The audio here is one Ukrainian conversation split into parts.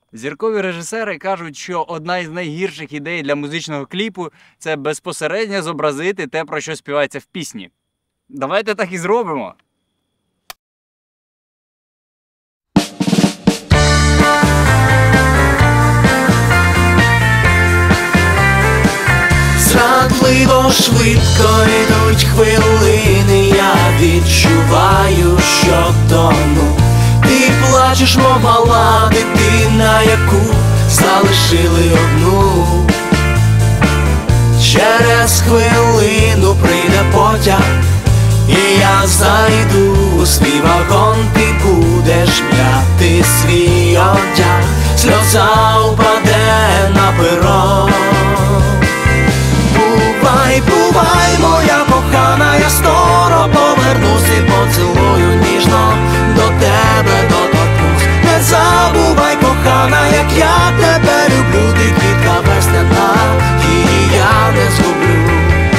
Зіркові режисери кажуть, що одна із найгірших ідей для музичного кліпу – це безпосередньо зобразити те, про що співається в пісні. Давайте так і зробимо. Зрадливо швидко йдуть хвилини, я відчуваю, що тону. Ти плачеш, мов мала дитина, яку залишили одну. Через хвилину прийде потяг, і я зайду у свій вагон. Ти будеш м'яти свій одяг, сльоза упаде на перон. Бувай, бувай, моя кохана, я скоро повернусь і поцілую ніжно до тебе доторкнусь. Не забувай, кохана, як я тебе люблю, ти квітка весняна, її я не згублю.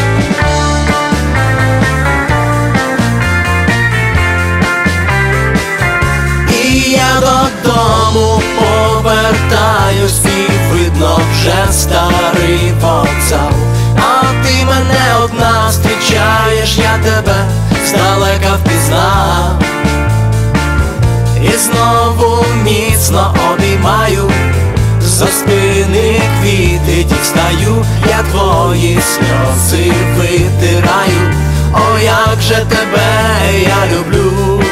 І я додому повертаюсь, і видно вже старий вокзал. А ти мене одна зустрічаєш, я тебе здалека впізнав. І знову міцно обіймаю, зо спини квіти дістаю, я твої сльози витираю. О, як же тебе я люблю.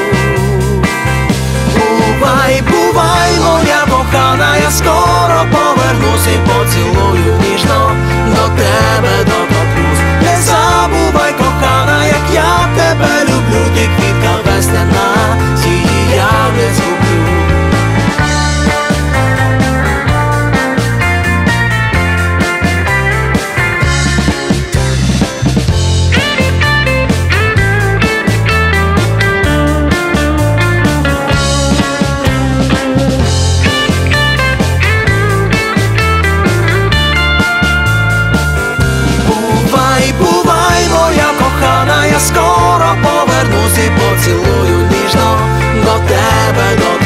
Бувай, бувай, моя кохана, я скоро повернусь і поцілую ніжно до тебе доторкнусь. Не забувай, кохана, як я тебе люблю, ти квітка весняна, її я не згублю. Бувай, моя кохана, я скоро повернусь і поцілую ніжно до тебе.